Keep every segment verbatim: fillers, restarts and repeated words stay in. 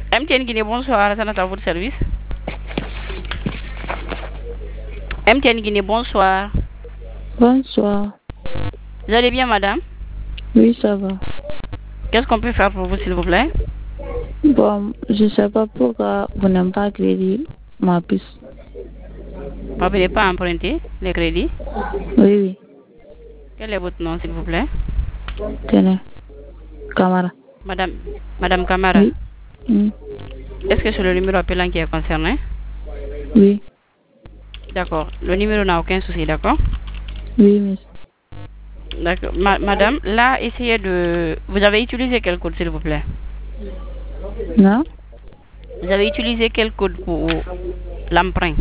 M T N Guinée, bonsoir, ça à votre service. M T N Guinée, bonsoir. Bonsoir. Vous allez bien, madame? Oui, ça va. Qu'est-ce qu'on peut faire pour vous, s'il vous plaît? Bon, je ne sais pas pourquoi vous n'avez pas crédit ma puce. Vous n'avez pas emprunté les crédits? Oui, oui. Quel est votre nom, s'il vous plaît? Tenez. Camara. Madame, Madame Camara. Oui. Mm. Est-ce que c'est le numéro appelant qui est concerné? Oui. D'accord. Le numéro n'a aucun souci, d'accord? Oui, monsieur. D'accord. Ma madame, là, essayez de... Vous avez utilisé quel code, s'il vous plaît? Non? Vous avez utilisé quel code pour l'emprunt?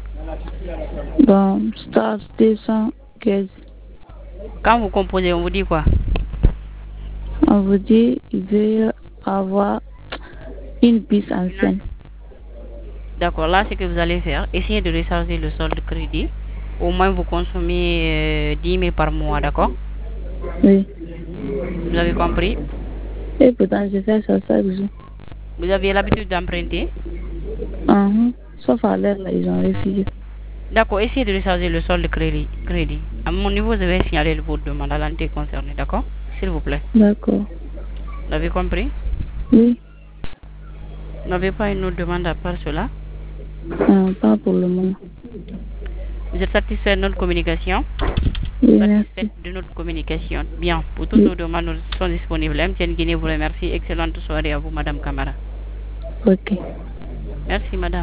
Bon, star deux cent quinze. Quand vous composez, on vous dit quoi? On vous dit, il veut avoir une puce ancienne. D'accord, là, ce que vous allez faire, essayez de recharger le solde de crédit. Au moins, vous consommez euh, dix mille par mois, d'accord? Oui. Vous avez compris? Et pourtant, je fais ça chaque jour. Vous avez l'habitude d'emprunter? Uh-huh. Sauf à l'air, là, ils ont refusé. D'accord, essayez de recharger le solde de crédit. crédit. À mon niveau, je vais signaler votre demande à l'entité concernée, d'accord? S'il vous plaît. D'accord. Vous avez compris? Oui. Vous n'avez pas une autre demande à part cela? Euh, pas pour le moment. Vous êtes satisfait de notre communication? Oui, Satisfait merci. de notre communication. Bien, pour toutes Oui. nos demandes, nous sommes disponibles. M T N Guinée vous remercie. Excellente soirée à vous, Madame Camara. Ok. Merci, Madame.